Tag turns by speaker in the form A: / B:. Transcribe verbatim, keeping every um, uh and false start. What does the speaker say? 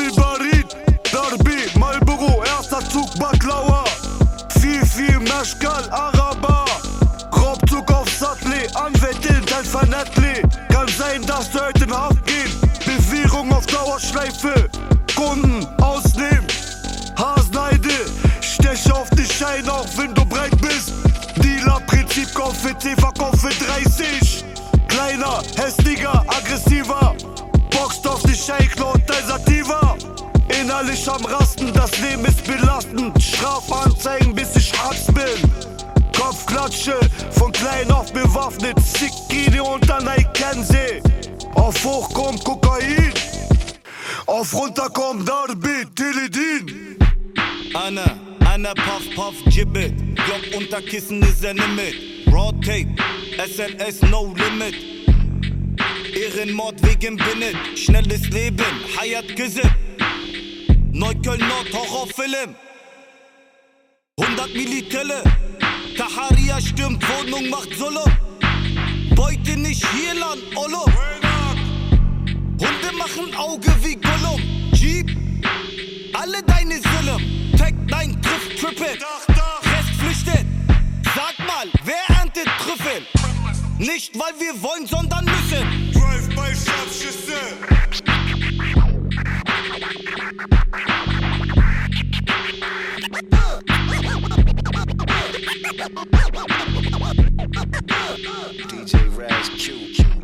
A: Bilbarid, Darbi, Marlboro, erster Zug Baklava. Viel, viel Meschkal, Araber. Raubzug auf Sattel, Anwältin, dein Vernettli. Kann sein, dass du heute in Haft gehst. Bewährung auf Dauerschleife. Kunden ausnehmen. Haseneide, steche auf die Schein, auch wenn du breit bist. Dealer-Prinzip, kauf für zehn, verkauf für dreißig. Kleiner, hässlicher, aggressiver. Boxt auf die Scheich, und dein Sativa. Innerlich am Rasten, das Leben ist belastend. Strafanzeigen, bis ich Arzt bin. Kopfklatsche, von klein auf bewaffnet. Sikini und dann Kense. Auf hoch kommt Kokain. Auf runter kommt Darbi, Teledin.
B: Anna, Anna, Puff, Puff, Gibbet. Glock unter Kissen ist er nimmt. Raw Tape, S L S, no limit. Ehrenmord wegen Binnet. Schnelles Leben, Hayat Gesip. Neukölln Nord, Horrorfilm. hundert Millitelle. Taharia stürmt Wohnung, macht Solo. Beute nicht hier lang, Ollo. Hunde machen Auge wie Gollum. Jeep, alle deine Sillen. Tag nein, trifft Triple. Rest flüchtet. Sag mal, wer erntet Trüffel? Nicht weil wir wollen, sondern müssen.
A: Drive-by Scharfschüsse.
C: D J Raz Q.